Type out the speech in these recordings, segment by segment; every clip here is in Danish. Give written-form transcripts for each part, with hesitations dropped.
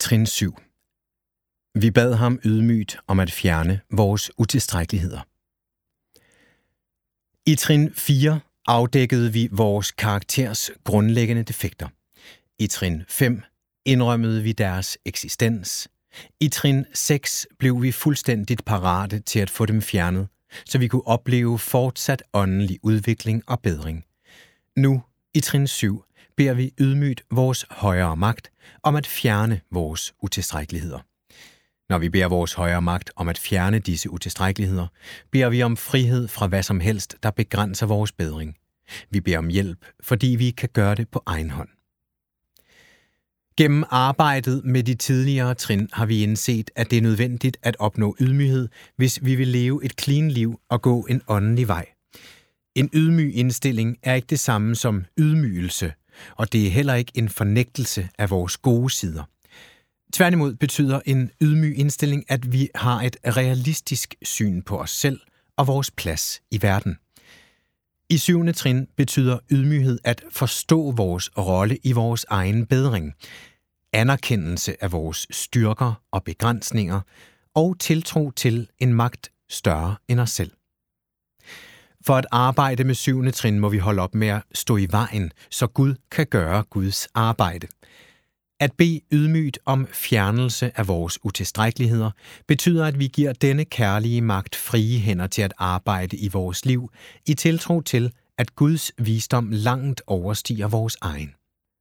Trin 7. Vi bad ham ydmygt om at fjerne vores utilstrækkeligheder. I trin 4 afdækkede vi vores karakters grundlæggende defekter. I trin 5 indrømmede vi deres eksistens. I trin 6 blev vi fuldstændigt parate til at få dem fjernet, så vi kunne opleve fortsat åndelig udvikling og bedring. Nu, i trin 7, beder vi ydmygt vores højere magt om at fjerne vores utilstrækkeligheder. Når vi beder vores højere magt om at fjerne disse utilstrækkeligheder, beder vi om frihed fra hvad som helst, der begrænser vores bedring. Vi beder om hjælp, fordi vi kan gøre det på egen hånd. Gennem arbejdet med de tidligere trin har vi indset, at det er nødvendigt at opnå ydmyghed, hvis vi vil leve et clean liv og gå en åndelig vej. En ydmyg indstilling er ikke det samme som ydmygelse, og det er heller ikke en fornægtelse af vores gode sider. Tværtimod betyder en ydmyg indstilling, at vi har et realistisk syn på os selv og vores plads i verden. I 7. trin betyder ydmyghed at forstå vores rolle i vores egen bedring, anerkendelse af vores styrker og begrænsninger og tiltro til en magt større end os selv. For at arbejde med 7. trin må vi holde op med at stå i vejen, så Gud kan gøre Guds arbejde. At bede ydmygt om fjernelse af vores utilstrækkeligheder betyder, at vi giver denne kærlige magt frie hænder til at arbejde i vores liv, i tiltro til, at Guds visdom langt overstiger vores egen.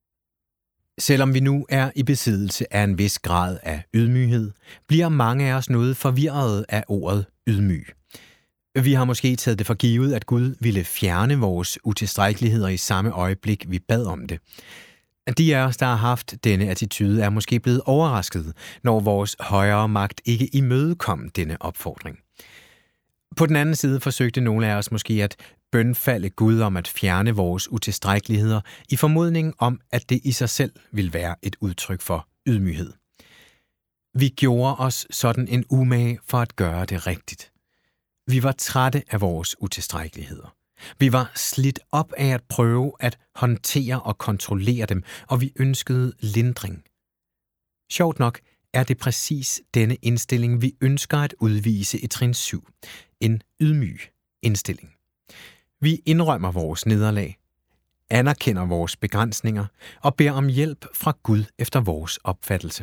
Selvom vi nu er i besiddelse af en vis grad af ydmyghed, bliver mange af os noget forvirrede af ordet ydmyg. Vi har måske taget det for givet, at Gud ville fjerne vores utilstrækkeligheder i samme øjeblik, vi bad om det. De af os, der har haft denne attitude, er måske blevet overrasket, når vores højere magt ikke imødekom denne opfordring. På den anden side forsøgte nogle af os måske at bønfalde Gud om at fjerne vores utilstrækkeligheder i formodning om, at det i sig selv ville være et udtryk for ydmyghed. Vi gjorde os sådan en umage for at gøre det rigtigt. Vi var trætte af vores utilstrækkeligheder. Vi var slidt op af at prøve at håndtere og kontrollere dem, og vi ønskede lindring. Sjovt nok er det præcis denne indstilling, vi ønsker at udvise i trin 7. En ydmyg indstilling. Vi indrømmer vores nederlag, anerkender vores begrænsninger og beder om hjælp fra Gud efter vores opfattelse.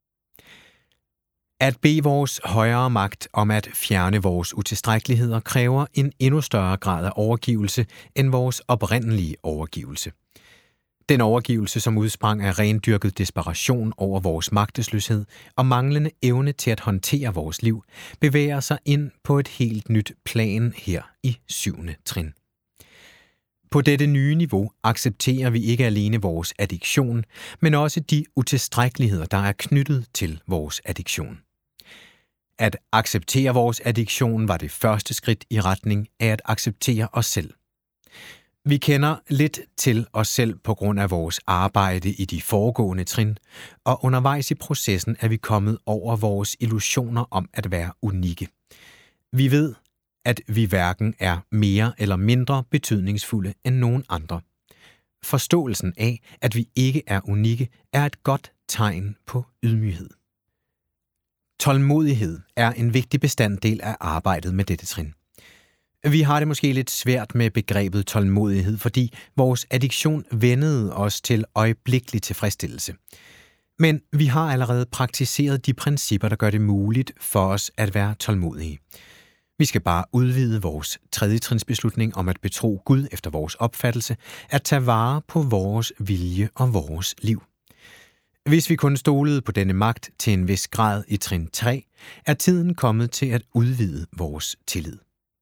At bede vores højere magt om at fjerne vores utilstrækkeligheder kræver en endnu større grad af overgivelse end vores oprindelige overgivelse. Den overgivelse, som udsprang af rendyrket desperation over vores magtesløshed og manglende evne til at håndtere vores liv, bevæger sig ind på et helt nyt plan her i 7. trin. På dette nye niveau accepterer vi ikke alene vores addiktion, men også de utilstrækkeligheder, der er knyttet til vores addiktion. At acceptere vores addiktion var det første skridt i retning af at acceptere os selv. Vi kender lidt til os selv på grund af vores arbejde i de foregående trin, og undervejs i processen er vi kommet over vores illusioner om at være unikke. Vi ved, at vi hverken er mere eller mindre betydningsfulde end nogen andre. Forståelsen af, at vi ikke er unikke, er et godt tegn på ydmyghed. Tålmodighed er en vigtig bestanddel af arbejdet med dette trin. Vi har det måske lidt svært med begrebet tålmodighed, fordi vores addiktion vænnede os til øjeblikkelig tilfredsstillelse. Men vi har allerede praktiseret de principper, der gør det muligt for os at være tålmodige. Vi skal bare udvide vores 3. trins beslutning om at betro Gud efter vores opfattelse, at tage vare på vores vilje og vores liv. Hvis vi kun stolede på denne magt til en vis grad i trin 3, er tiden kommet til at udvide vores tillid.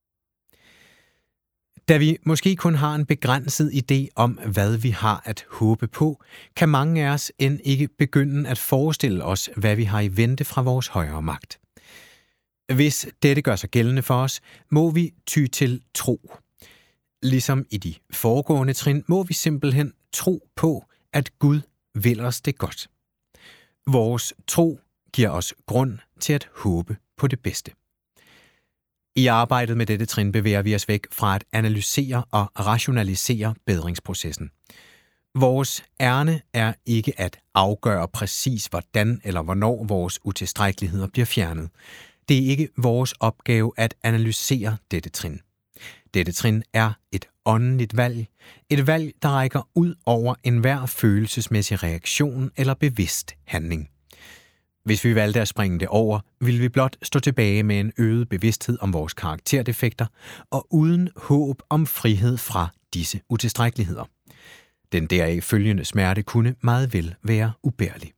Da vi måske kun har en begrænset idé om, hvad vi har at håbe på, kan mange af os end ikke begynde at forestille os, hvad vi har i vente fra vores højere magt. Hvis dette gør sig gældende for os, må vi ty til tro. Ligesom i de foregående trin, må vi simpelthen tro på, at Gud vil os det godt. Vores tro giver os grund til at håbe på det bedste. I arbejdet med dette trin bevæger vi os væk fra at analysere og rationalisere bedringsprocessen. Vores ærne er ikke at afgøre præcis, hvordan eller hvornår vores utilstrækkeligheder bliver fjernet. Det er ikke vores opgave at analysere dette trin. Dette trin er et åndeligt valg. Et valg, der rækker ud over enhver følelsesmæssig reaktion eller bevidst handling. Hvis vi valgte at springe det over, ville vi blot stå tilbage med en øget bevidsthed om vores karakterdefekter og uden håb om frihed fra disse utilstrækkeligheder. Den deraf følgende smerte kunne meget vel være ubærlig.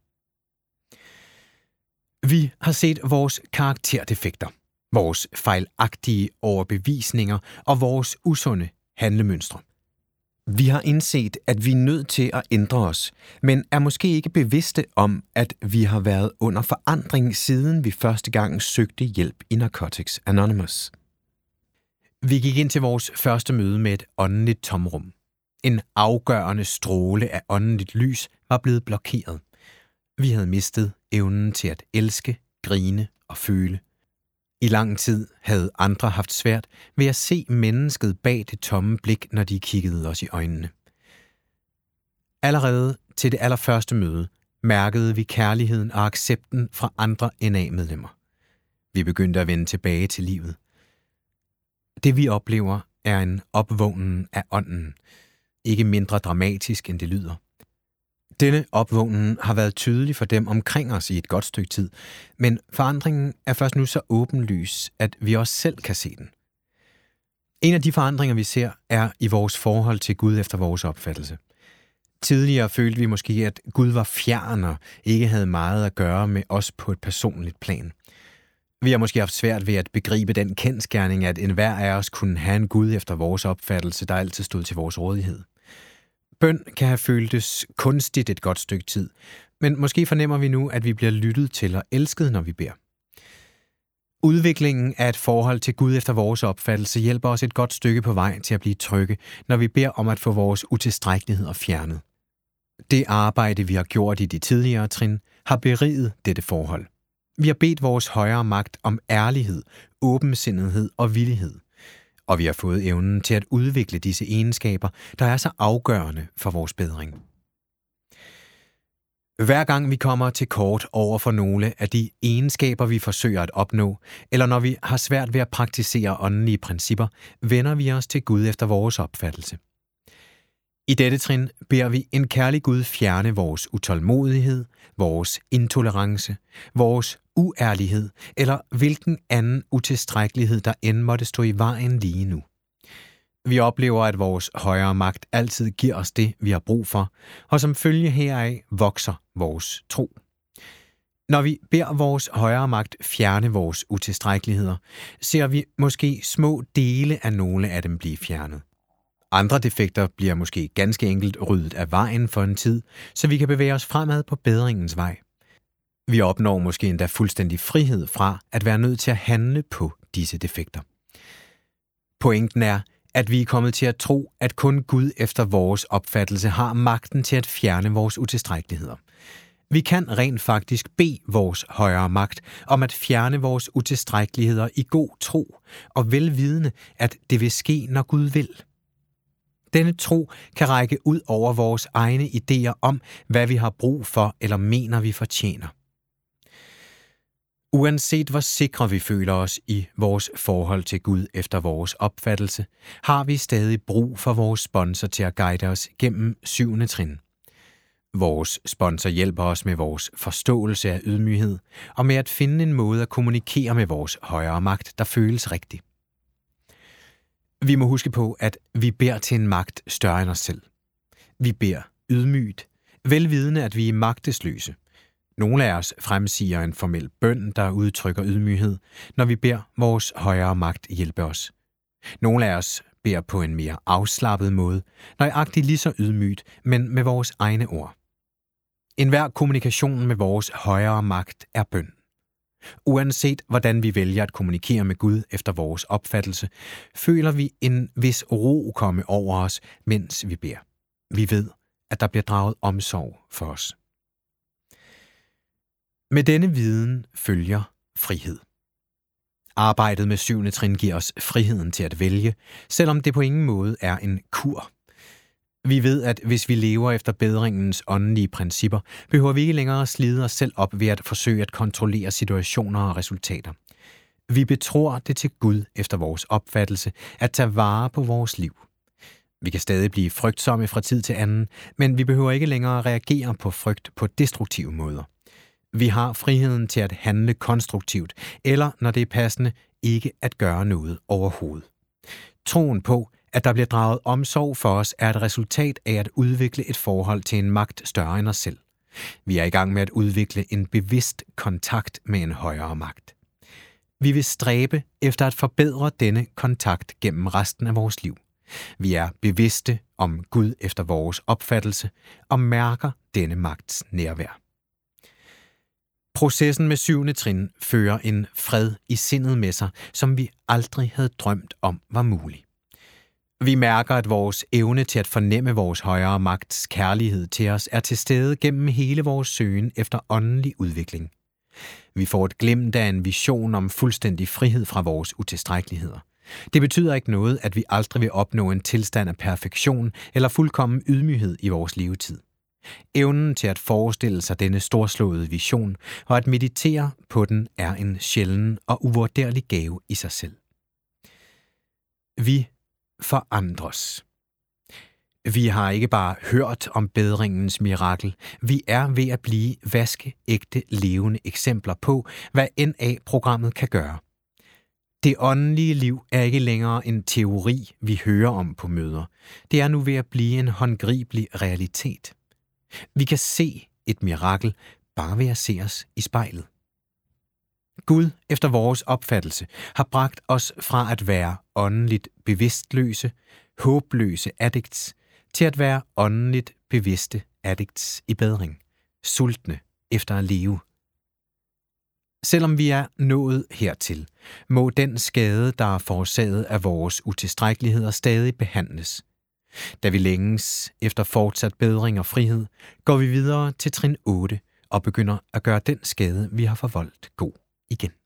Vi har set vores karakterdefekter, vores fejlagtige overbevisninger og vores usunde handlemønstre. Vi har indset, at vi er nødt til at ændre os, men er måske ikke bevidste om, at vi har været under forandring, siden vi første gang søgte hjælp i Narcotics Anonymous. Vi gik ind til vores første møde med et åndeligt tomrum. En afgørende stråle af åndeligt lys var blevet blokeret. Vi havde mistet evnen til at elske, grine og føle. I lang tid havde andre haft svært ved at se mennesket bag det tomme blik, når de kiggede os i øjnene. Allerede til det allerførste møde mærkede vi kærligheden og accepten fra andre NA-medlemmer. Vi begyndte at vende tilbage til livet. Det vi oplever er en opvågnen af ånden, ikke mindre dramatisk end det lyder. Denne opvågnen har været tydelig for dem omkring os i et godt stykke tid, men forandringen er først nu så åbenlys, at vi også selv kan se den. En af de forandringer, vi ser, er i vores forhold til Gud efter vores opfattelse. Tidligere følte vi måske, at Gud var fjern og ikke havde meget at gøre med os på et personligt plan. Vi har måske haft svært ved at begribe den kendsgerning, at enhver af os kunne have en Gud efter vores opfattelse, der altid stod til vores rådighed. Bøn kan have føltes kunstigt et godt stykke tid, men måske fornemmer vi nu, at vi bliver lyttet til og elsket, når vi beder. Udviklingen af et forhold til Gud efter vores opfattelse hjælper os et godt stykke på vej til at blive trygge, når vi beder om at få vores utilstrækkeligheder fjernet. Det arbejde, vi har gjort i de tidligere trin, har beriget dette forhold. Vi har bedt vores højere magt om ærlighed, åbensindighed og villighed. Og vi har fået evnen til at udvikle disse egenskaber, der er så afgørende for vores bedring. Hver gang vi kommer til kort over for nogle af de egenskaber, vi forsøger at opnå, eller når vi har svært ved at praktisere åndelige principper, vender vi os til Gud efter vores opfattelse. I dette trin beder vi en kærlig Gud fjerne vores utålmodighed, vores intolerance, vores uærlighed eller hvilken anden utilstrækkelighed, der end måtte stå i vejen lige nu. Vi oplever, at vores højere magt altid giver os det, vi har brug for, og som følge heraf vokser vores tro. Når vi beder vores højere magt fjerne vores utilstrækkeligheder, ser vi måske små dele af nogle af dem blive fjernet. Andre defekter bliver måske ganske enkelt ryddet af vejen for en tid, så vi kan bevæge os fremad på bedringens vej. Vi opnår måske endda fuldstændig frihed fra at være nødt til at handle på disse defekter. Pointen er, at vi er kommet til at tro, at kun Gud efter vores opfattelse har magten til at fjerne vores utilstrækkeligheder. Vi kan rent faktisk bede vores højere magt om at fjerne vores utilstrækkeligheder i god tro og velvidende, at det vil ske, når Gud vil. Denne tro kan række ud over vores egne idéer om, hvad vi har brug for eller mener, vi fortjener. Uanset hvor sikre vi føler os i vores forhold til Gud efter vores opfattelse, har vi stadig brug for vores sponsor til at guide os gennem 7. trin. Vores sponsor hjælper os med vores forståelse af ydmyghed og med at finde en måde at kommunikere med vores højere magt, der føles rigtig. Vi må huske på, at vi beder til en magt større end os selv. Vi beder ydmygt, velvidende at vi er magtesløse. Nogle af os fremsiger en formel bøn, der udtrykker ydmyghed, når vi beder vores højere magt hjælpe os. Nogle af os beder på en mere afslappet måde, nøjagtigt lige så ydmygt, men med vores egne ord. Enhver kommunikation med vores højere magt er bøn. Uanset hvordan vi vælger at kommunikere med Gud efter vores opfattelse, føler vi en vis ro komme over os, mens vi beder. Vi ved, at der bliver draget omsorg for os. Med denne viden følger frihed. Arbejdet med 7. trin giver os friheden til at vælge, selvom det på ingen måde er en kur. Vi ved, at hvis vi lever efter bedringens åndelige principper, behøver vi ikke længere at slide os selv op ved at forsøge at kontrollere situationer og resultater. Vi betror det til Gud efter vores opfattelse at tage vare på vores liv. Vi kan stadig blive frygtsomme fra tid til anden, men vi behøver ikke længere reagere på frygt på destruktive måder. Vi har friheden til at handle konstruktivt, eller når det er passende, ikke at gøre noget overhovedet. Troen på, at der bliver draget omsorg for os, er et resultat af at udvikle et forhold til en magt større end os selv. Vi er i gang med at udvikle en bevidst kontakt med en højere magt. Vi vil stræbe efter at forbedre denne kontakt gennem resten af vores liv. Vi er bevidste om Gud efter vores opfattelse og mærker denne magts nærvær. Processen med 7. trin fører en fred i sindet med sig, som vi aldrig havde drømt om var mulig. Vi mærker, at vores evne til at fornemme vores højere magts kærlighed til os er til stede gennem hele vores søgen efter åndelig udvikling. Vi får et glimt af en vision om fuldstændig frihed fra vores utilstrækkeligheder. Det betyder ikke noget, at vi aldrig vil opnå en tilstand af perfektion eller fuldkommen ydmyghed i vores levetid. Evnen til at forestille sig denne storslåede vision og at meditere på den er en sjælden og uvurderlig gave i sig selv. Vi forandres. Vi har ikke bare hørt om bedringens mirakel, vi er ved at blive vaskeægte levende eksempler på, hvad NA-programmet kan gøre. Det åndelige liv er ikke længere en teori, vi hører om på møder. Det er nu ved at blive en håndgribelig realitet. Vi kan se et mirakel bare ved at se os i spejlet. Gud, efter vores opfattelse, har bragt os fra at være åndeligt bevidstløse, håbløse addicts, til at være åndeligt bevidste addicts i bedring, sultne efter at leve. Selvom vi er nået hertil, må den skade, der er forårsaget af vores utilstrækkeligheder, stadig behandles. Da vi længes efter fortsat bedring og frihed, går vi videre til trin 8 og begynder at gøre den skade, vi har forvoldt, god igen.